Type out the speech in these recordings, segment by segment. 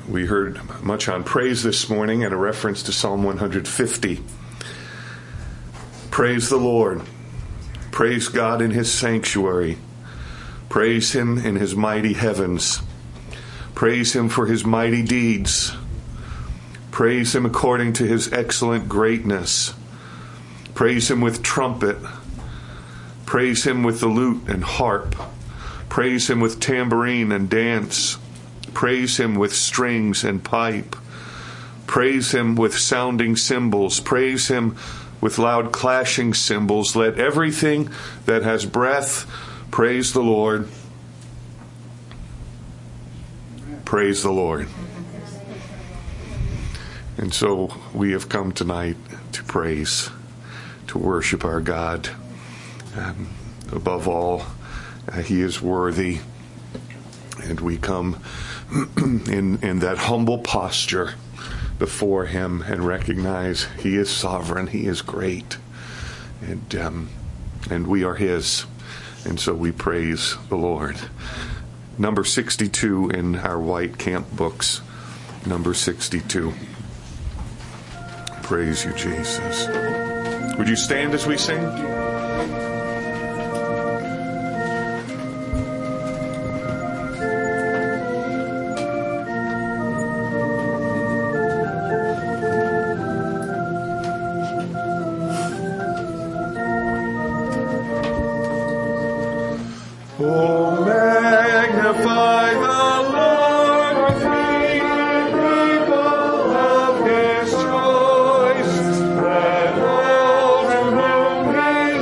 We heard much on praise this morning and a reference to Psalm 150. Praise the Lord. Praise God in his sanctuary. Praise him in his mighty heavens. Praise him for his mighty deeds. Praise him according to his excellent greatness. Praise him with trumpet. Praise him with the lute and harp. Praise him with tambourine and dance. Praise him with strings and pipe. Praise him with sounding cymbals. Praise him with loud clashing cymbals. Let everything that has breath praise the Lord. Praise the Lord. And so we have come tonight to praise, to worship our God. Above all, he is worthy. And we come in that humble posture before him and recognize he is sovereign, he is great, and we are his. And so we praise the Lord. Number 62 in our white camp books. Number 62. Praise you, Jesus. Would you stand as we sing? Oh, magnify the Lord with me, people of his choice, let all to whom he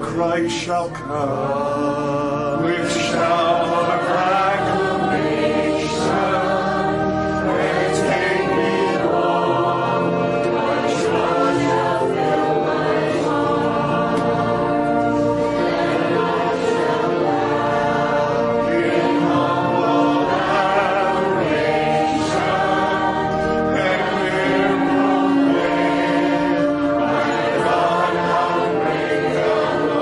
Christ shall come with shout of acclamation, and take me home, my joy shall fill my heart, and I shall laugh in humble adoration, and will proclaim, my God, how great thou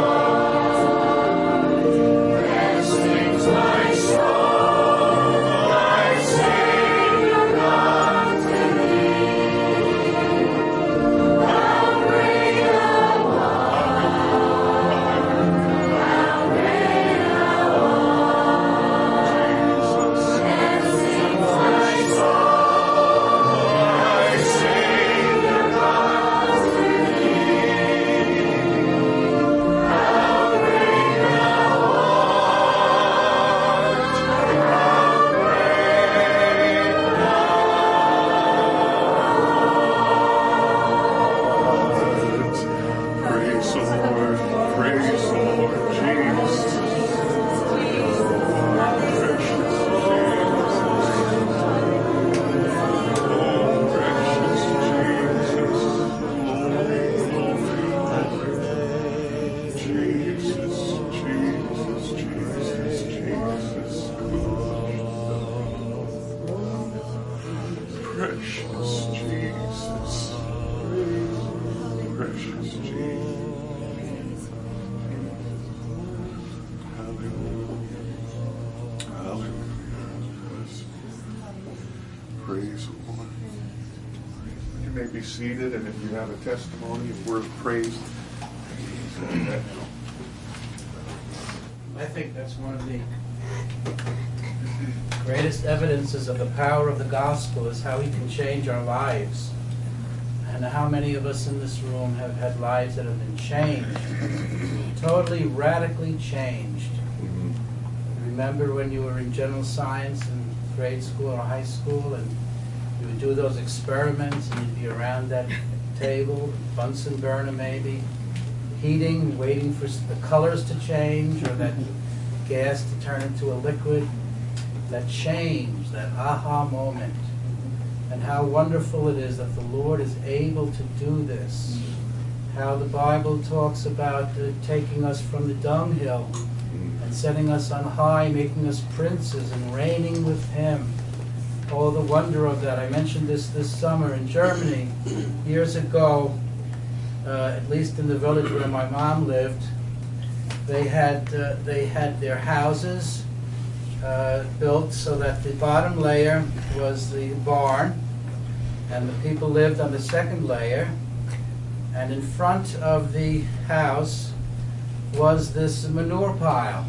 art. Then sings my soul, my Savior God to thee. How great thou art, how great thou art. Then sings my soul, my Savior God to thee. How great thou art, how great thou art. Praise the Lord, praise the Lord, Jesus. Precious Jesus, precious Jesus. Hallelujah, hallelujah. Praise the Lord. You may be seated, and if you have a testimony, a word of praise, I think that's one of the greatest evidences of the power of the gospel is how he can change our lives. And how many of us in this room have had lives that have been changed, totally, radically changed. Remember when you were in general science in grade school or high school, and you would do those experiments, and you'd be around that table, Bunsen burner maybe, heating, waiting for the colors to change or that gas to turn into a liquid. That change, that aha moment, and how wonderful it is that the Lord is able to do this. How the Bible talks about taking us from the dunghill and setting us on high, making us princes and reigning with Him. Oh, the wonder of that. I mentioned this summer in Germany years ago, at least in the village where my mom lived. They had their houses built so that the bottom layer was the barn, and the people lived on the second layer, and in front of the house was this manure pile,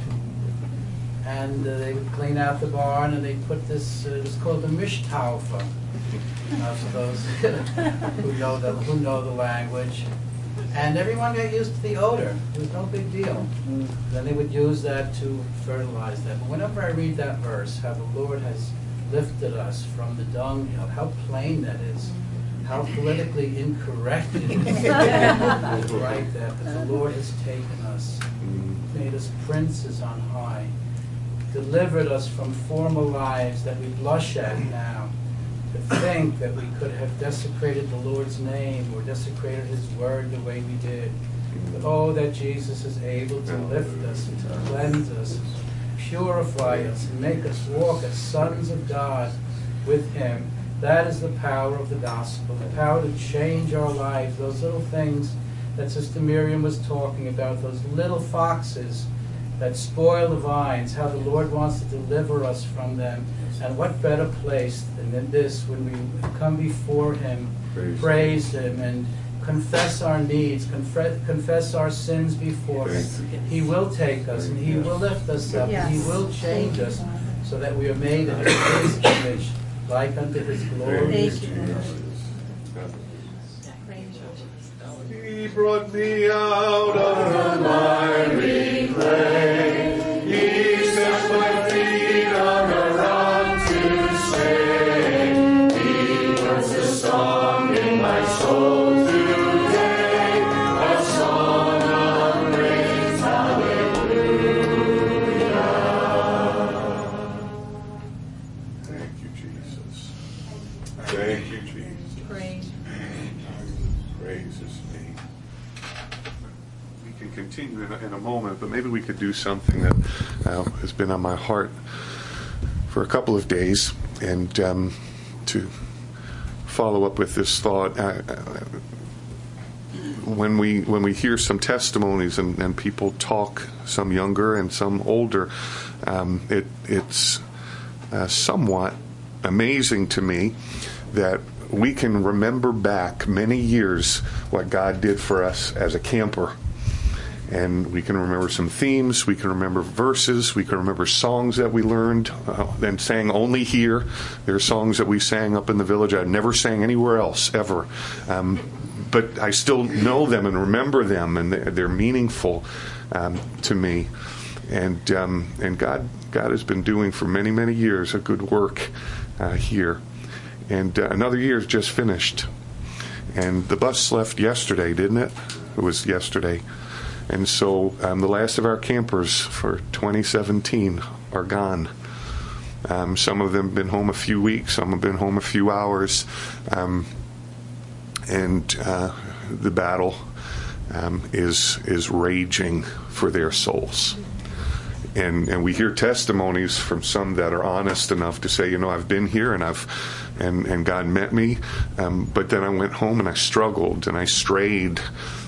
and they would clean out the barn, and they'd put this, it was called the Mischtaufe, for those who know the language. And everyone got used to the odor. It was no big deal. Then they would use that to fertilize them. Whenever I read that verse, how the Lord has lifted us from the dunghill, how plain that is, how politically incorrect it is to write that the Lord has taken us, made us princes on high, delivered us from former lives that we blush at now. To think that we could have desecrated the Lord's name or desecrated His word the way we did. But oh, that Jesus is able to lift us and to cleanse us, purify us, and make us walk as sons of God with Him. That is the power of the gospel, the power to change our lives. Those little things that Sister Miriam was talking about, those little foxes that spoil the vines, how the Lord wants to deliver us from them. And what better place than this when we come before Him, praise Him, and confess our needs, confess our sins before Him. He will take us, and He will lift us up, and He will change us so that we are made in His image, like unto His glorious image. He brought me out of the miry clay. He set my feet on a rock to stay. He puts a song in my soul today, a song of praise Praise His name. We can continue in a moment, but maybe we could do something that has been on my heart for a couple of days, and to follow up with this thought. When we hear some testimonies and people talk, some younger and some older, it's somewhat amazing to me that we can remember back many years what God did for us as a camper. And we can remember some themes, we can remember verses, we can remember songs that we learned and sang only here. There are songs that we sang up in the village I never sang anywhere else, ever. But I still know them and remember them, and they're meaningful to me. And God has been doing for many, many years a good work here. And another year's just finished. And the bus left yesterday, didn't it? It was yesterday. And so the last of our campers for 2017 are gone. Some of them have been home a few weeks. Some have been home a few hours. And the battle is raging for their souls. And we hear testimonies from some that are honest enough to say, I've been here and God met me, but then I went home and I struggled and I strayed.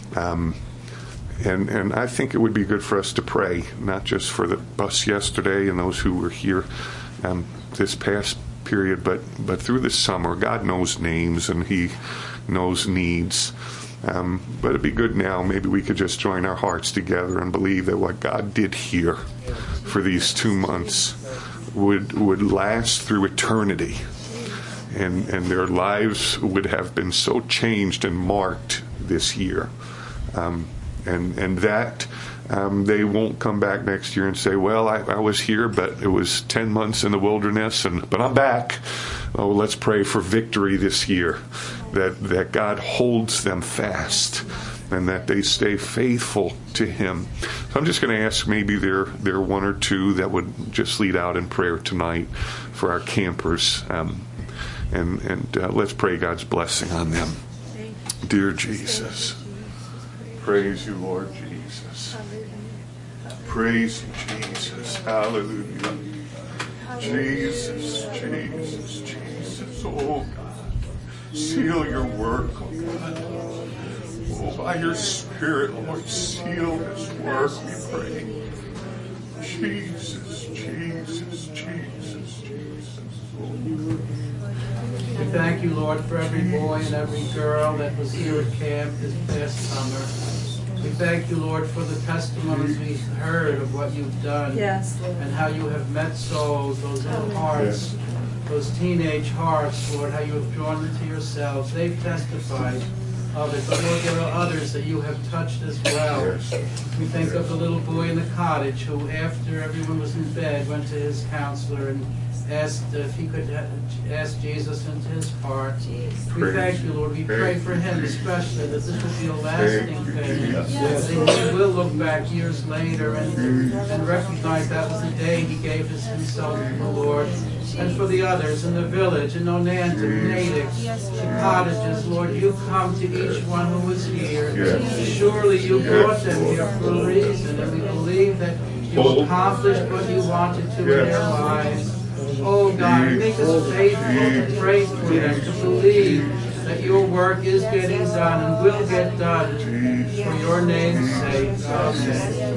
And I think it would be good for us to pray, not just for the bus yesterday and those who were here this past period, but through this summer. God knows names and He knows needs. But it'd be good now. Maybe we could just join our hearts together and believe that what God did here for these 2 months would last through eternity. And their lives would have been so changed and marked this year. And that they won't come back next year and say, well, I was here, but it was 10 months in the wilderness, but I'm back. Oh, let's pray for victory this year, that God holds them fast and that they stay faithful to Him. So I'm just going to ask, maybe there are one or two that would just lead out in prayer tonight for our campers. And let's pray God's blessing on them. Dear Jesus, praise you, Lord Jesus. Praise you, Jesus. Hallelujah. Jesus, Jesus, Jesus. Oh, God. Seal your work, oh God. Oh, by your Spirit, Lord, seal this work, we pray. Jesus, Jesus, Jesus, Jesus. Oh. We thank you, Lord, for every boy and every girl that was here at camp this past summer. We thank you, Lord, for the testimonies we heard of what you've done. Yes, Lord. And how you have met souls, those little hearts, those teenage hearts, Lord, how you have drawn them to yourselves. They've testified of it. But Lord, there are others that you have touched as well. We think of the little boy in the cottage who, after everyone was in bed, went to his counselor and asked if he could ask Jesus into his heart. We thank you, Lord. We pray for him especially, that this will be a lasting thing. That he will look back years later and recognize that was the day he gave himself to the Lord. And for the others in the village, in Onant, in Natick, the cottages, Lord, you come to each one who is here. Surely you brought them here for a reason, and we believe that you accomplished what you wanted to in their lives. Oh God, make us faithful to pray for them, to believe that your work is getting done and will get done for your name's sake. Amen.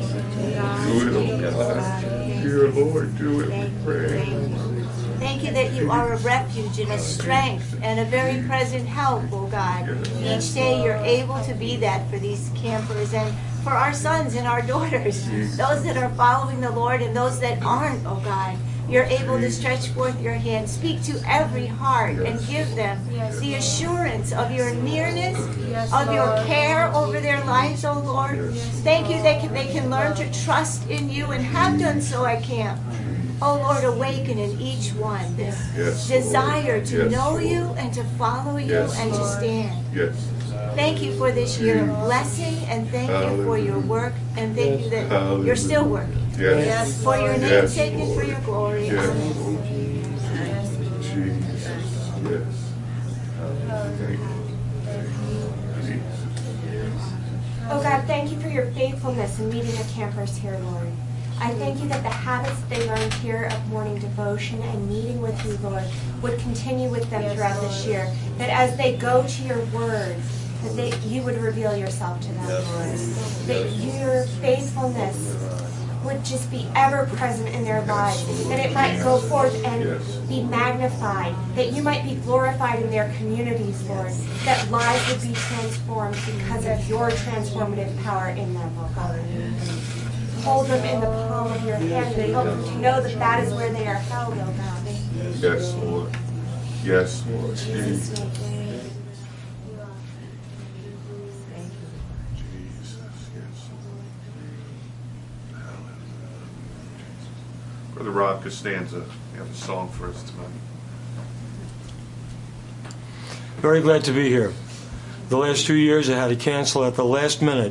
Do it, oh God. Dear Lord, do it, we pray. Thank you that you are a refuge and a strength and a very present help, oh God. Each day you're able to be that for these campers and for our sons and our daughters, those that are following the Lord and those that aren't, oh God. You're able to stretch forth your hand, speak to every heart, and give them the assurance of your nearness, of your care over their lives, oh Lord. Thank you that they can learn to trust in you and have done so at camp. Oh Lord, awaken in each one this desire to know you and to follow you and to stand. Thank you for this year of blessing, and thank you for your work, and thank you that you're still working. For your name's sake and for your glory. faithfulness in meeting the campers here, Lord. I thank you that the habits they learned here of morning devotion and meeting with you, Lord, would continue with them throughout this year. That as they go to your word, that you would reveal yourself to them, Lord. That your faithfulness would just be ever present in their lives. That it might go forth and be magnified. That you might be glorified in their communities, Lord. That lives would be transformed because of your transformative power in them, oh God. Hold them in the palm of your hand and help them to know that that is where they are held, oh God. Yes, Lord. Yes, Lord. Jesus' name. Jesus, yes. Brother Rob Costanza, you have a song for us tonight. Very glad to be here. The last 2 years I had to cancel at the last minute.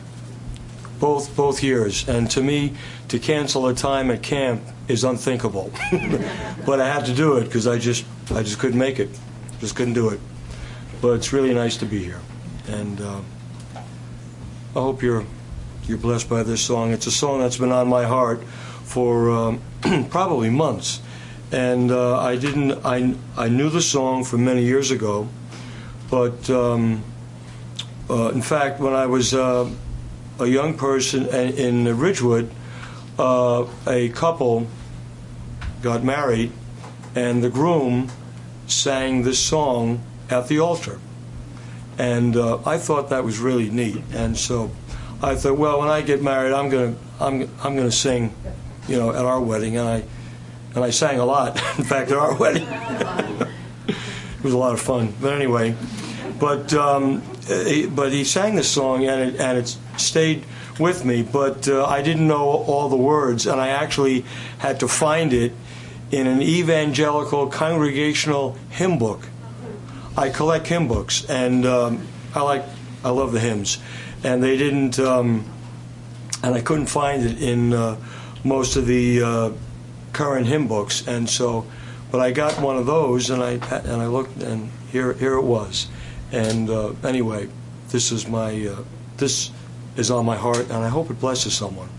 Both years, and to me, to cancel a time at camp is unthinkable. But I had to do it because I just couldn't make it, just couldn't do it. But it's really nice to be here, and I hope you're blessed by this song. It's a song that's been on my heart for probably months, and I knew the song from many years ago, but in fact, when I was a young person in Ridgewood, a couple got married, and the groom sang this song at the altar, and I thought that was really neat. And so I thought, well, when I get married, I'm gonna sing, at our wedding, and I sang a lot. In fact, at our wedding, it was a lot of fun. But anyway, but he sang this song, and it stayed with me, but I didn't know all the words, and I actually had to find it in an evangelical congregational hymn book. I collect hymn books, and I love the hymns, and they didn't, and I couldn't find it in most of the current hymn books, and so, but I got one of those, and I looked, and here it was, and anyway, this is on my heart, and I hope it blesses someone.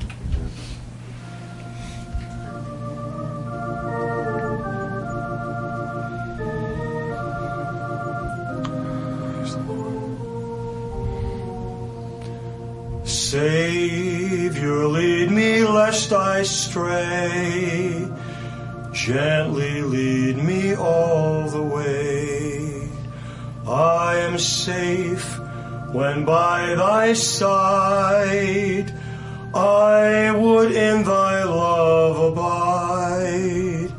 Savior, lead me lest I stray. Gently lead me all the way. I am safe when by thy side. I would in thy love abide.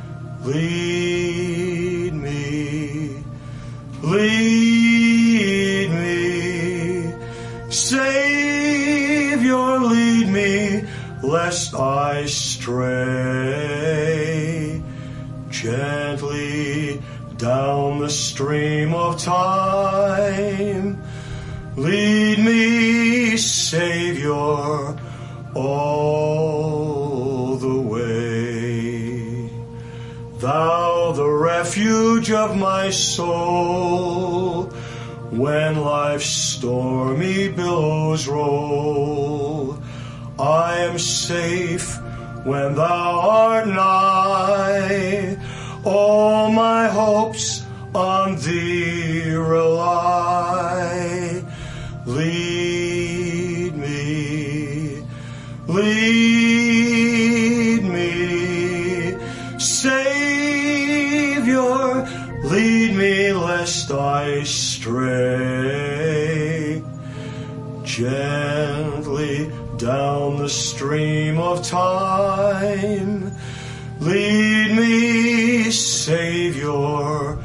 Lead me, Savior, lead me, lest I stray. Gently down the stream of time, lead me, Savior, all the way. Thou the refuge of my soul, when life's stormy billows roll. I am safe when thou art nigh. All my hopes on thee rely. Lead me, Savior, lead me lest I stray. Gently down the stream of time, lead me, Savior,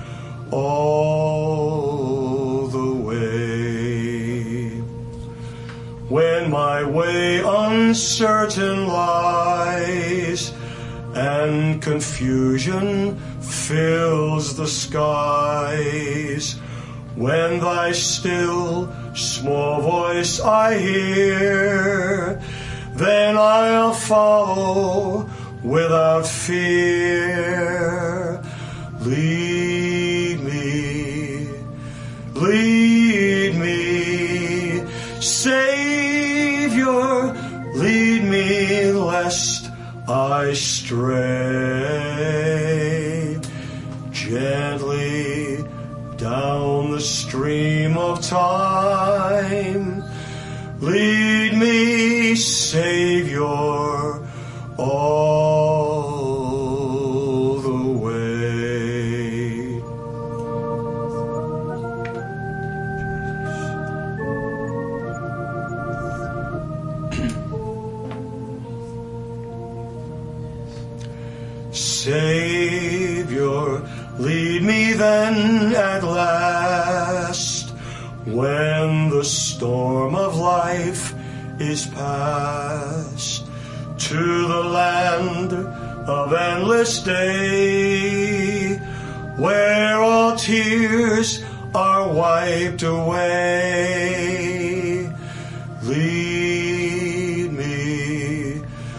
all the way. When my way uncertain lies, and confusion fills the skies, when thy still small voice I hear, then I'll follow without fear. Lead me, Savior, I stray gently down the stream of time. Lead me, Savior, all the way. Savior, lead me then at last, when the storm of life is past, to the land of endless day, where all tears are wiped away. Lead me,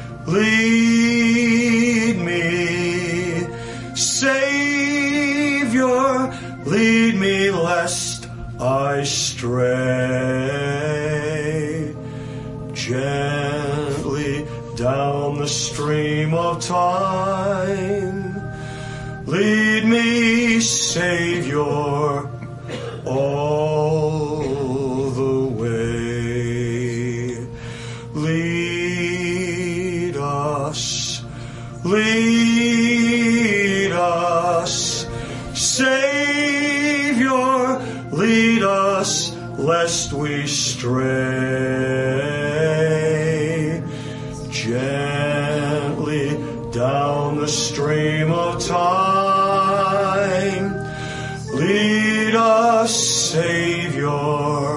Savior, lead me lest I stray gently down the stream of time. Lead me, Savior, all the way. Lead us, Savior, lead us, lest we stray gently down the stream of time. Lead us, Savior,